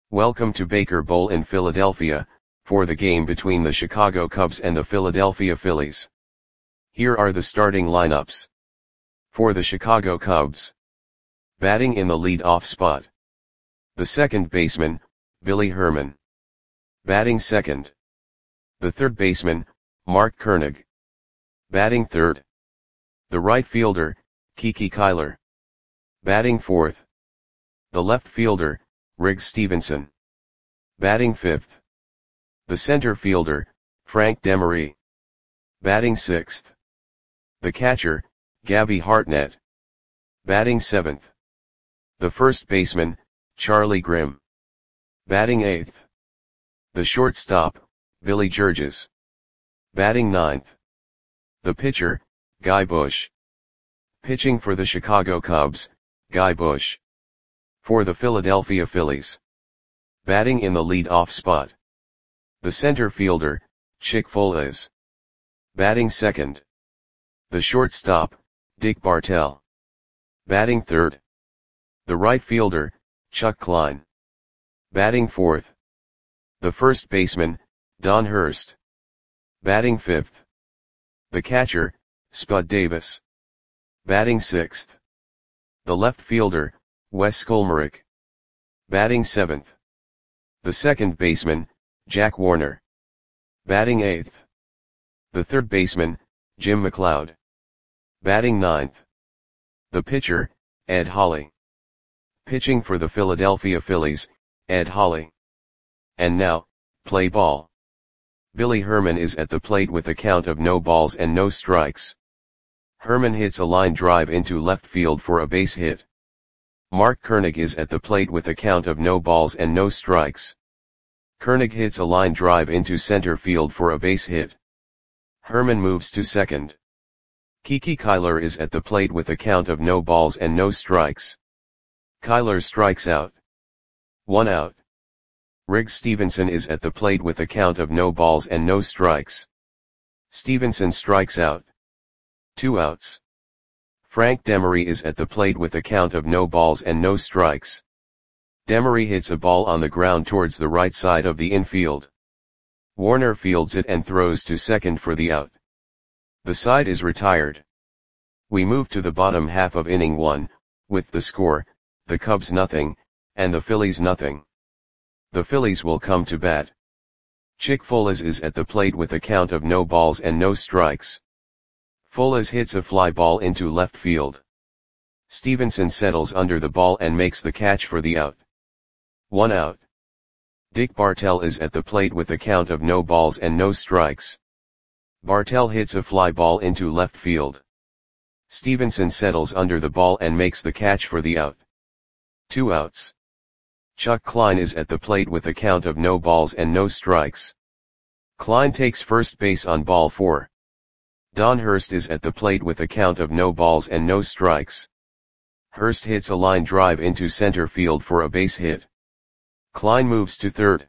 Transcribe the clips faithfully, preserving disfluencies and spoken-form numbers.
Welcome to Baker Bowl in Philadelphia, for the game between the Chicago Cubs and the Philadelphia Phillies. Here are the starting lineups. For the Chicago Cubs. Batting in the lead-off spot. The second baseman, Billy Herman. Batting second. The third baseman, Mark Koenig. Batting third. The right fielder, Kiki Kyler. Batting fourth. The left fielder, Riggs Stephenson. Batting fifth. The center fielder, Frank Demery. Batting sixth. The catcher, Gabby Hartnett. Batting seventh. The first baseman, Charlie Grimm. Batting eighth. The shortstop, Billy Georges. Batting ninth. The pitcher, Guy Bush. Pitching for the Chicago Cubs, Guy Bush. For the Philadelphia Phillies. Batting in the lead-off spot. The center fielder, Chick Foales. Batting second. The shortstop, Dick Bartell. Batting third. The right fielder, Chuck Klein. Batting fourth. The first baseman, Don Hurst. Batting fifth. The catcher, Spud Davis. Batting sixth. The left fielder, Wes Skolmarek. Batting seventh. The second baseman, Jack Warner. Batting eighth. The third baseman, Jim McLeod. Batting ninth. The pitcher, Ed Holly. Pitching for the Philadelphia Phillies, Ed Holly. And now, play ball. Billy Herman is at the plate with a count of no balls and no strikes. Herman hits a line drive into left field for a base hit. Mark Koenig is at the plate with a count of no balls and no strikes. Koenig hits a line drive into center field for a base hit. Herman moves to second. Kiki Kyler is at the plate with a count of no balls and no strikes. Kyler strikes out. One out. Riggs Stephenson is at the plate with a count of no balls and no strikes. Stephenson strikes out. Two outs. Frank Demery is at the plate with a count of no balls and no strikes. Demery hits a ball on the ground towards the right side of the infield. Warner fields it and throws to second for the out. The side is retired. We move to the bottom half of inning one, with the score, the Cubs nothing, and the Phillies nothing. The Phillies will come to bat. Chick Foales is at the plate with a count of no balls and no strikes. Foales hits a fly ball into left field. Stephenson settles under the ball and makes the catch for the out. One out. Dick Bartell is at the plate with a count of no balls and no strikes. Bartell hits a fly ball into left field. Stephenson settles under the ball and makes the catch for the out. Two outs. Chuck Klein is at the plate with a count of no balls and no strikes. Klein takes first base on ball four. Don Hurst is at the plate with a count of no balls and no strikes. Hurst hits a line drive into center field for a base hit. Klein moves to third.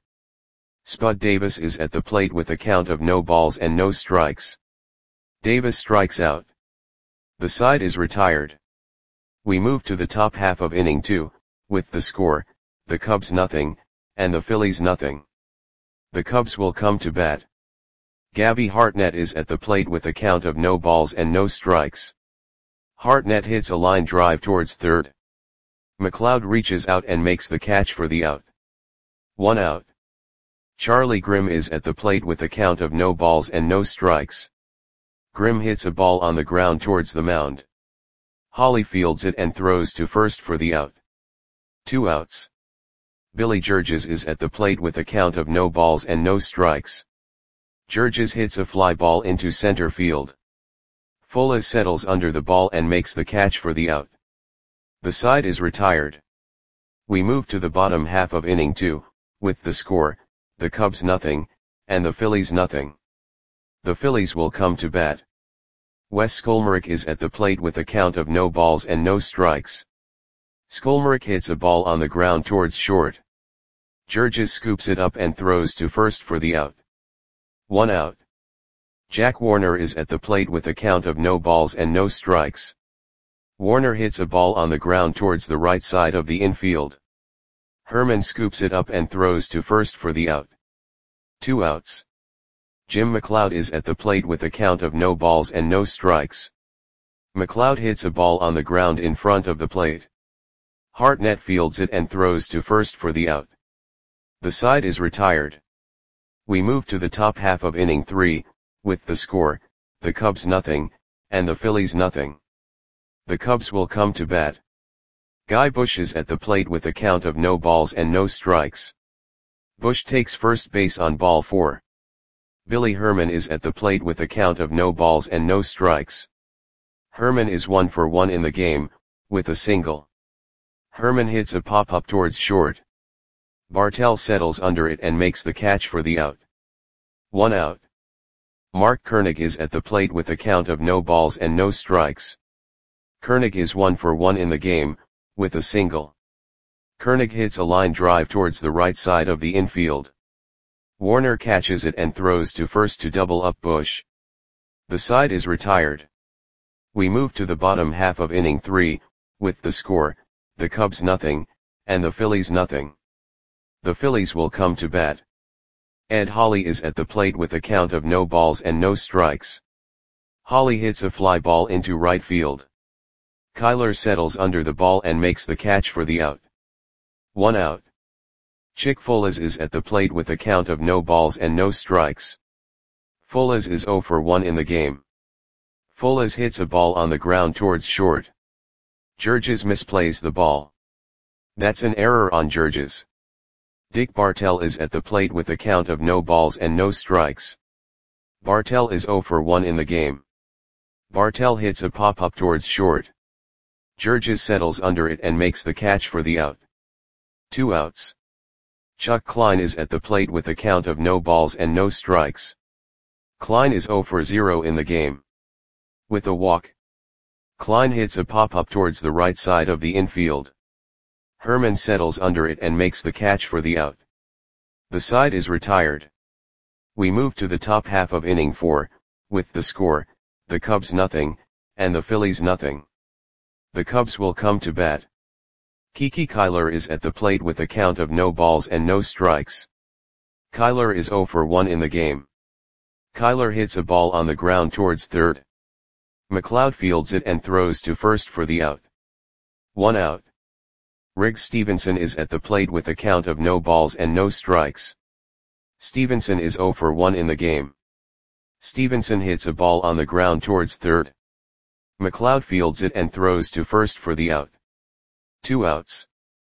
Spud Davis is at the plate with a count of no balls and no strikes. Davis strikes out. The side is retired. We move to the top half of inning two, with the score, the Cubs nothing, and the Phillies nothing. The Cubs will come to bat. Gabby Hartnett is at the plate with a count of no balls and no strikes. Hartnett hits a line drive towards third. McLeod reaches out and makes the catch for the out. One out. Charlie Grimm is at the plate with a count of no balls and no strikes. Grimm hits a ball on the ground towards the mound. Holly fields it and throws to first for the out. Two outs. Billy Georges is at the plate with a count of no balls and no strikes. Georges hits a fly ball into center field. Foales settles under the ball and makes the catch for the out. The side is retired. We move to the bottom half of inning two, with the score, the Cubs nothing, and the Phillies nothing. The Phillies will come to bat. Wes Skolmarek is at the plate with a count of no balls and no strikes. Skolmarek hits a ball on the ground towards short. Georges scoops it up and throws to first for the out. One out. Jack Warner is at the plate with a count of no balls and no strikes. Warner hits a ball on the ground towards the right side of the infield. Herman scoops it up and throws to first for the out. Two outs. Jim McLeod is at the plate with a count of no balls and no strikes. McLeod hits a ball on the ground in front of the plate. Hartnett fields it and throws to first for the out. The side is retired. We move to the top half of inning three, with the score, the Cubs nothing, and the Phillies nothing. The Cubs will come to bat. Guy Bush is at the plate with a count of no balls and no strikes. Bush takes first base on ball four. Billy Herman is at the plate with a count of no balls and no strikes. Herman is one for one in the game, with a single. Herman hits a pop-up towards short. Bartell settles under it and makes the catch for the out. One out. Mark Koenig is at the plate with a count of no balls and no strikes. Koenig is one for one in the game, with a single. Koenig hits a line drive towards the right side of the infield. Warner catches it and throws to first to double up Bush. The side is retired. We move to the bottom half of inning three, with the score, the Cubs nothing, and the Phillies nothing. The Phillies will come to bat. Ed Holly is at the plate with a count of no balls and no strikes. Holly hits a fly ball into right field. Kyler settles under the ball and makes the catch for the out. One out. Chick Folas is at the plate with a count of no balls and no strikes. Folas is zero for one in the game. Folas hits a ball on the ground towards short. Georges misplays the ball. That's an error on Georges. Dick Bartell is at the plate with a count of no balls and no strikes. Bartell is zero for one in the game. Bartell hits a pop-up towards short. Georges settles under it and makes the catch for the out. Two outs. Chuck Klein is at the plate with a count of no balls and no strikes. Klein is zero for zero in the game. With a walk. Klein hits a pop-up towards the right side of the infield. Herman settles under it and makes the catch for the out. The side is retired. We move to the top half of inning four, with the score, the Cubs nothing, and the Phillies nothing. The Cubs will come to bat. Kiki Kyler is at the plate with a count of no balls and no strikes. Kyler is zero for one in the game. Kyler hits a ball on the ground towards third. McLeod fields it and throws to first for the out. One out. Riggs Stevenson is at the plate with a count of no balls and no strikes. Stevenson is zero for one in the game. Stevenson hits a ball on the ground towards third. McLeod fields it and throws to first for the out. Two outs.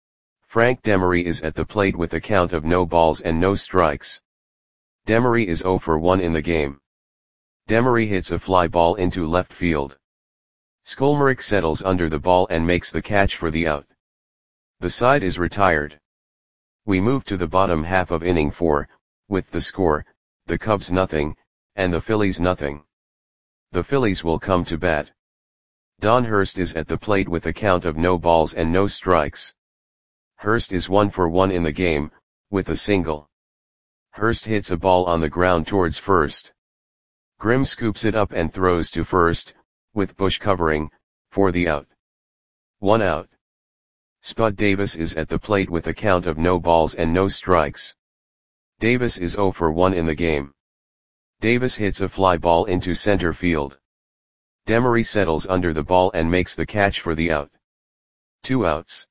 Frank Demery is at the plate with a count of no balls and no strikes. Demery is zero for one in the game. Demery hits a fly ball into left field. Skolmerick settles under the ball and makes the catch for the out. The side is retired. We move to the bottom half of inning four, with the score, the Cubs nothing, and the Phillies nothing. The Phillies will come to bat. Don Hurst is at the plate with a count of no balls and no strikes. Hurst is one for one in the game, with a single. Hurst hits a ball on the ground towards first. Grimm scoops it up and throws to first, with Bush covering, for the out. One out. Spud Davis is at the plate with a count of no balls and no strikes. Davis is zero for one in the game. Davis hits a fly ball into center field. Demery settles under the ball and makes the catch for the out. Two outs.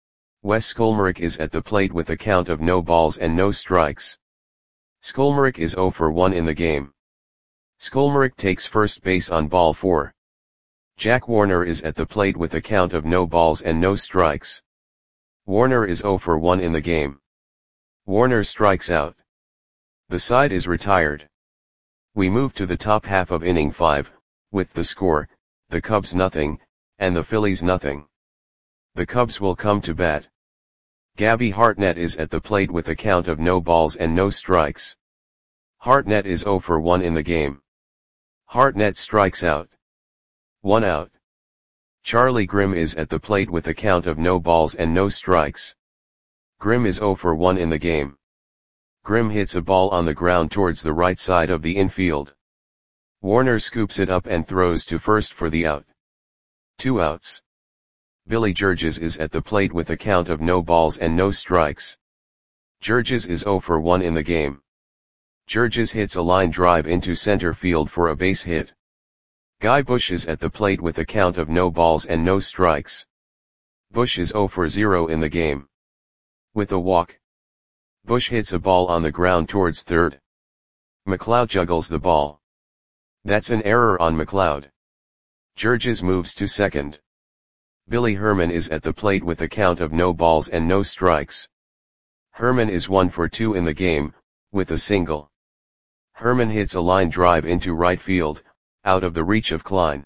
Wes Skolmerick is at the plate with a count of no balls and no strikes. Skolmerick is zero for one in the game. Skolmerick takes first base on ball four. Jack Warner is at the plate with a count of no balls and no strikes. Warner is zero for one in the game. Warner strikes out. The side is retired. We move to the top half of inning five, with the score, the Cubs nothing, and the Phillies nothing. The Cubs will come to bat. Gabby Hartnett is at the plate with a count of no balls and no strikes. Hartnett is zero for one in the game. Hartnett strikes out. One out. Charlie Grimm is at the plate with a count of no balls and no strikes. Grimm is zero for one in the game. Grimm hits a ball on the ground towards the right side of the infield. Warner scoops it up and throws to first for the out. Two outs. Billy Georges is at the plate with a count of no balls and no strikes. Georges is zero for one in the game. Georges hits a line drive into center field for a base hit. Guy Bush is at the plate with a count of no balls and no strikes. Bush is zero for zero in the game. With a walk, Bush hits a ball on the ground towards third. McLeod juggles the ball. That's an error on McLeod. Georges moves to second. Billy Herman is at the plate with a count of no balls and no strikes. Herman is one for two in the game, with a single. Herman hits a line drive into right field, out of the reach of Klein.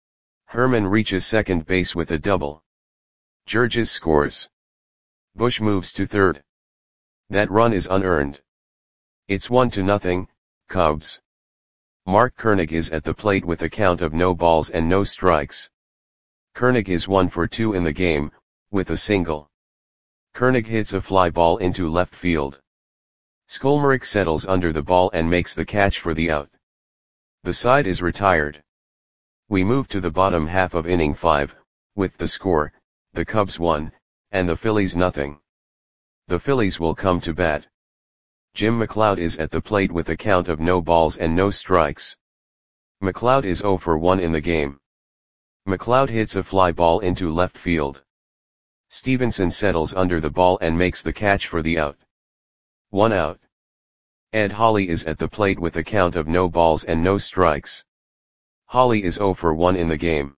Herman reaches second base with a double. Georges scores. Bush moves to third. That run is unearned. It's one to nothing, Cubs. Mark Koenig is at the plate with a count of no balls and no strikes. Koenig is one for two in the game, with a single. Koenig hits a fly ball into left field. Skolmarek settles under the ball and makes the catch for the out. The side is retired. We move to the bottom half of inning five, with the score, the Cubs one, and the Phillies nothing. The Phillies will come to bat. Jim McLeod is at the plate with a count of no balls and no strikes. McLeod is zero for one in the game. McLeod hits a fly ball into left field. Stevenson settles under the ball and makes the catch for the out. One out. Ed Holly is at the plate with a count of no balls and no strikes. Holly is zero for one in the game.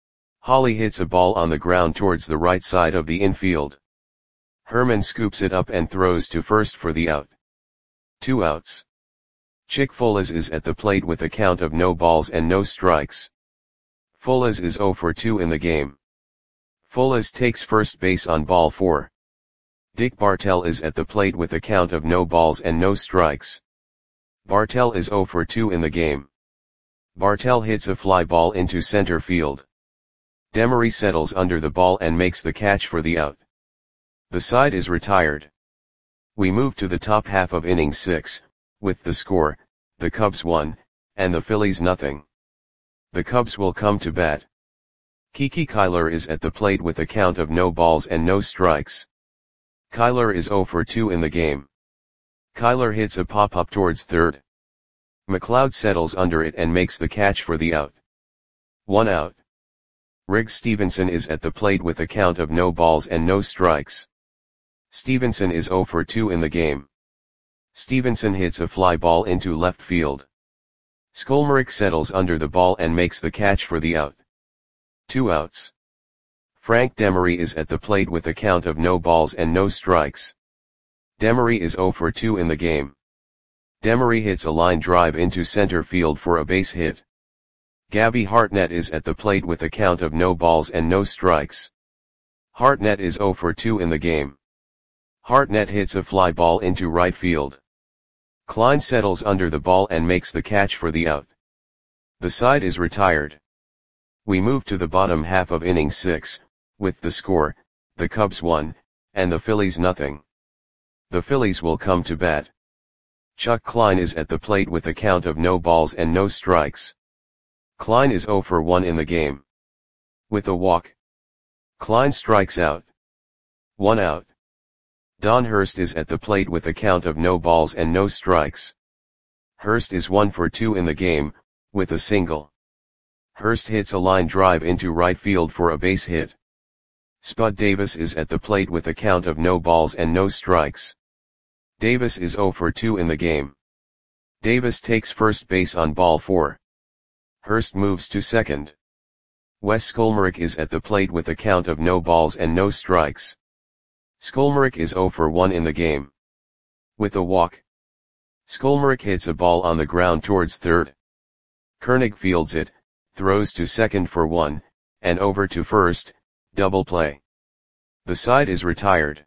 Holly hits a ball on the ground towards the right side of the infield. Herman scoops it up and throws to first for the out. Two outs. Chick Folas is at the plate with a count of no balls and no strikes. Folas is zero for two in the game. Folas takes first base on ball four. Dick Bartell is at the plate with a count of no balls and no strikes. Bartell is zero for two in the game. Bartell hits a fly ball into center field. Demery settles under the ball and makes the catch for the out. The side is retired. We move to the top half of inning six, with the score, the Cubs one, and the Phillies nothing. The Cubs will come to bat. Kiki Kyler is at the plate with a count of no balls and no strikes. Kyler is zero for two in the game. Kyler hits a pop-up towards third. McLeod settles under it and makes the catch for the out. One out. Riggs Stevenson is at the plate with a count of no balls and no strikes. Stevenson is zero for two in the game. Stevenson hits a fly ball into left field. Skolmarek settles under the ball and makes the catch for the out. Two outs. Frank Demery is at the plate with a count of no balls and no strikes. Demery is zero for two in the game. Demery hits a line drive into center field for a base hit. Gabby Hartnett is at the plate with a count of no balls and no strikes. Hartnett is zero for two in the game. Hartnett hits a fly ball into right field. Klein settles under the ball and makes the catch for the out. The side is retired. We move to the bottom half of inning six, with the score, the Cubs one, and the Phillies nothing. The Phillies will come to bat. Chuck Klein is at the plate with a count of no balls and no strikes. Klein is zero for one in the game. With a walk, Klein strikes out. One out. Don Hurst is at the plate with a count of no balls and no strikes. Hurst is one for two in the game, with a single. Hurst hits a line drive into right field for a base hit. Spud Davis is at the plate with a count of no balls and no strikes. Davis is zero for two in the game. Davis takes first base on ball four. Hurst moves to second. Wes Skolmarek is at the plate with a count of no balls and no strikes. Skolmarek is zero for one in the game. With a walk, Skolmarek hits a ball on the ground towards third. Koenig fields it, throws to second for one, and over to first, double play. The side is retired.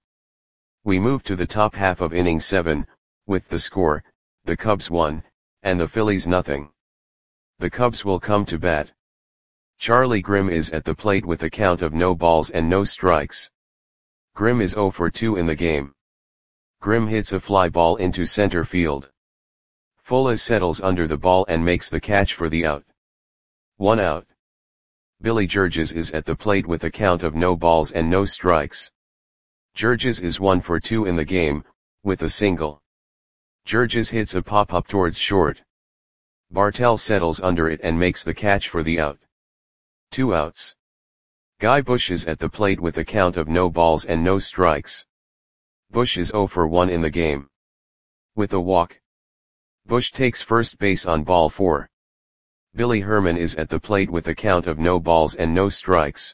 We move to the top half of inning seven, with the score, the Cubs one, and the Phillies nothing. The Cubs will come to bat. Charlie Grimm is at the plate with a count of no balls and no strikes. Grimm is zero for two in the game. Grimm hits a fly ball into center field. Folas settles under the ball and makes the catch for the out. One out. Billy Georges is at the plate with a count of no balls and no strikes. Georges is one for two in the game, with a single. Georges hits a pop-up towards short. Bartel settles under it and makes the catch for the out. Two outs. Guy Bush is at the plate with a count of no balls and no strikes. Bush is oh for one in the game. With a walk. Bush takes first base on ball four. Billy Herman is at the plate with a count of no balls and no strikes.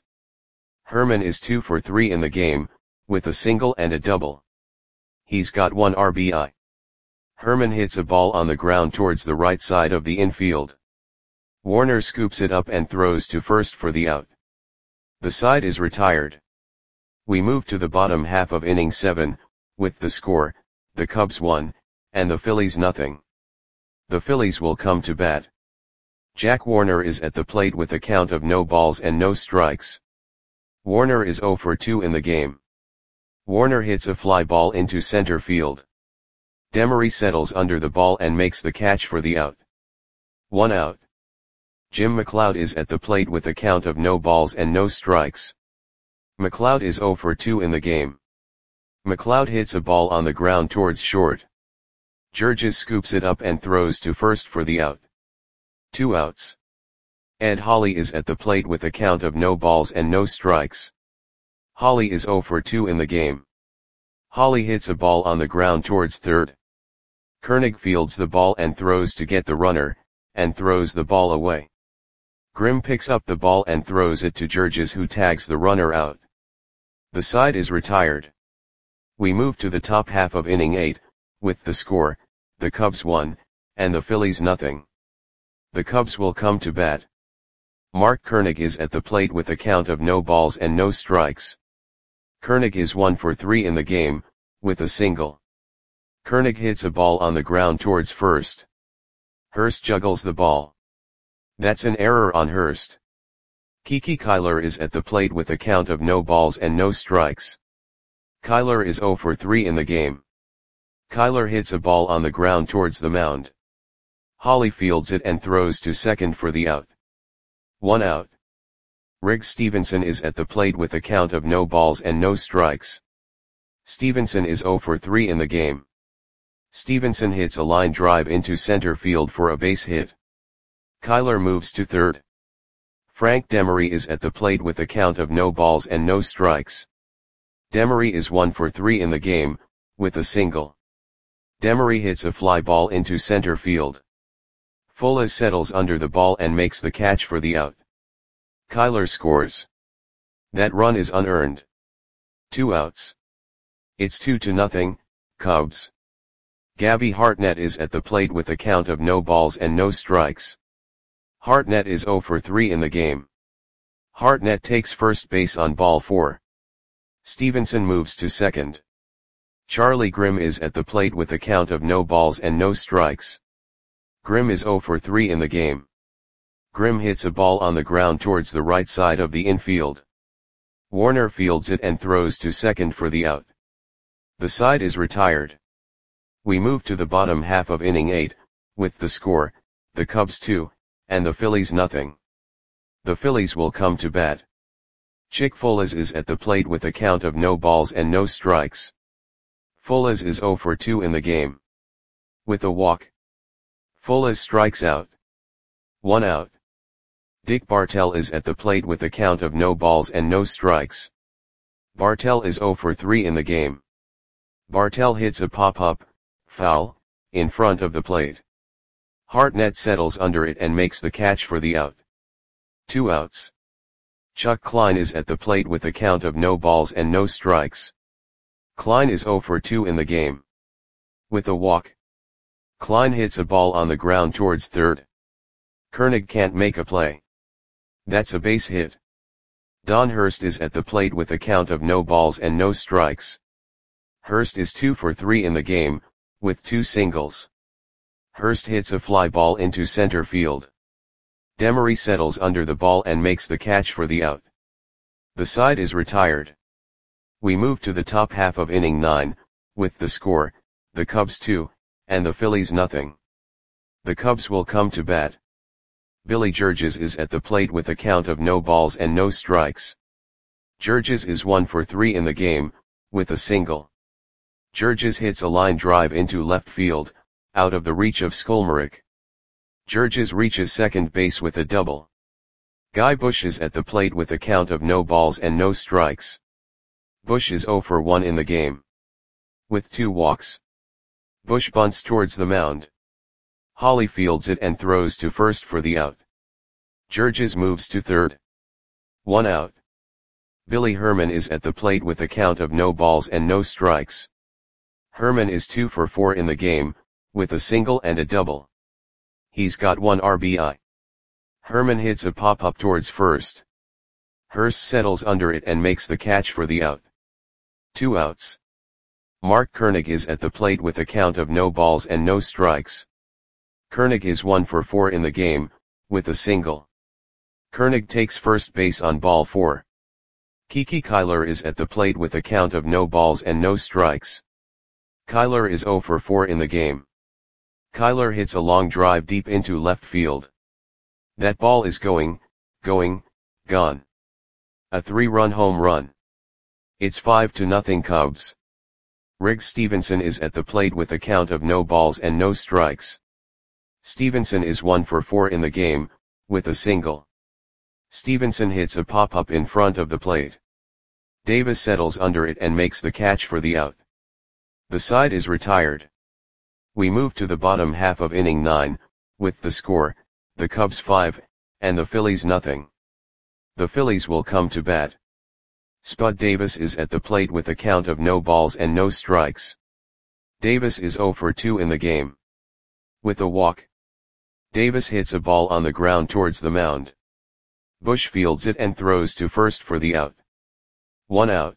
Herman is two for three in the game, with a single and a double. He's got one R B I. Herman hits a ball on the ground towards the right side of the infield. Warner scoops it up and throws to first for the out. The side is retired. We move to the bottom half of inning seven, with the score, the Cubs one, and the Phillies nothing. The Phillies will come to bat. Jack Warner is at the plate with a count of no balls and no strikes. Warner is oh for two in the game. Warner hits a fly ball into center field. Demery settles under the ball and makes the catch for the out. One out. Jim McLeod is at the plate with a count of no balls and no strikes. McLeod is oh for two in the game. McLeod hits a ball on the ground towards short. Georges scoops it up and throws to first for the out. Two outs. Ed Holly is at the plate with a count of no balls and no strikes. Holly is oh for two in the game. Holly hits a ball on the ground towards third. Koenig fields the ball and throws to get the runner, and throws the ball away. Grimm picks up the ball and throws it to Georges, who tags the runner out. The side is retired. We move to the top half of inning eight, with the score, the Cubs one, and the Phillies nothing. The Cubs will come to bat. Mark Koenig is at the plate with a count of no balls and no strikes. Koenig is one for three in the game, with a single. Koenig hits a ball on the ground towards first. Hurst juggles the ball. That's an error on Hurst. Kiki Kyler is at the plate with a count of no balls and no strikes. Kyler is oh for three in the game. Kyler hits a ball on the ground towards the mound. Holly fields it and throws to second for the out. One out. Riggs Stevenson is at the plate with a count of no balls and no strikes. Stevenson is oh for three in the game. Stevenson hits a line drive into center field for a base hit. Kyler moves to third. Frank Demery is at the plate with a count of no balls and no strikes. Demery is one for three in the game, with a single. Demery hits a fly ball into center field. Fuller settles under the ball and makes the catch for the out. Kyler scores. That run is unearned. Two outs. It's two to nothing, Cubs. Gabby Hartnett is at the plate with a count of no balls and no strikes. Hartnett is oh for three in the game. Hartnett takes first base on ball four. Stevenson moves to second. Charlie Grimm is at the plate with a count of no balls and no strikes. Grimm is oh for three in the game. Grimm hits a ball on the ground towards the right side of the infield. Warner fields it and throws to second for the out. The side is retired. We move to the bottom half of inning eight, with the score, the Cubs two, and the Phillies nothing. The Phillies will come to bat. Chick Folas is at the plate with a count of no balls and no strikes. Folas is oh for two in the game. With a walk. Folas strikes out. One out. Dick Bartel is at the plate with a count of no balls and no strikes. Bartel is oh for three in the game. Bartel hits a pop-up, foul, in front of the plate. Hartnett settles under it and makes the catch for the out. Two outs. Chuck Klein is at the plate with a count of no balls and no strikes. Klein is oh for two in the game. With a walk. Klein hits a ball on the ground towards third. Koenig can't make a play. That's a base hit. Don Hurst is at the plate with a count of no balls and no strikes. Hurst is two for three in the game, with two singles. Hurst hits a fly ball into center field. Demery settles under the ball and makes the catch for the out. The side is retired. We move to the top half of inning nine, with the score, the Cubs two, and the Phillies nothing. The Cubs will come to bat. Billy Georges is at the plate with a count of no balls and no strikes. Georges is one for three in the game, with a single. Georges hits a line drive into left field, out of the reach of Skolmarek. Georges reaches second base with a double. Guy Bush is at the plate with a count of no balls and no strikes. Bush is zero for one in the game. With two walks. Bush bunts towards the mound. Holly fields it and throws to first for the out. Georges moves to third. One out. Billy Herman is at the plate with a count of no balls and no strikes. Herman is two for four in the game, with a single and a double. He's got one R B I. Herman hits a pop-up towards first. Hurst settles under it and makes the catch for the out. Two outs. Mark Koenig is at the plate with a count of no balls and no strikes. Koenig is one for four in the game, with a single. Koenig takes first base on ball four. Kiki Kyler is at the plate with a count of no balls and no strikes. Kyler is zero for four in the game. Kyler hits a long drive deep into left field. That ball is going, going, gone. A three-run home run. It's five to nothing Cubs. Riggs Stevenson is at the plate with a count of no balls and no strikes. Stevenson is one for four in the game, with a single. Stevenson hits a pop-up in front of the plate. Davis settles under it and makes the catch for the out. The side is retired. We move to the bottom half of inning nine, with the score, the Cubs five, and the Phillies nothing. The Phillies will come to bat. Spud Davis is at the plate with a count of no balls and no strikes. Davis is zero for two in the game. With a walk. Davis hits a ball on the ground towards the mound. Bush fields it and throws to first for the out. One out.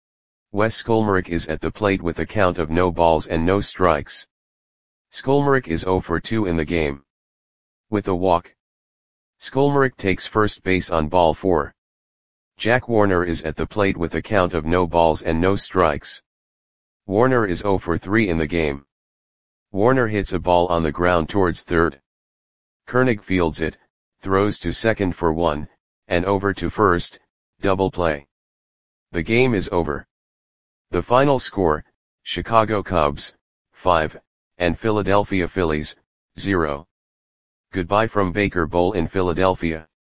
Wes Skolmarek is at the plate with a count of no balls and no strikes. Skolmarek is zero for two in the game. With a walk. Skolmarek takes first base on ball four. Jack Warner is at the plate with a count of no balls and no strikes. Warner is zero for three in the game. Warner hits a ball on the ground towards third. Koenig fields it, throws to second for one, and over to first, double play. The game is over. The final score, Chicago Cubs, five, and Philadelphia Phillies, zero. Goodbye from Baker Bowl in Philadelphia.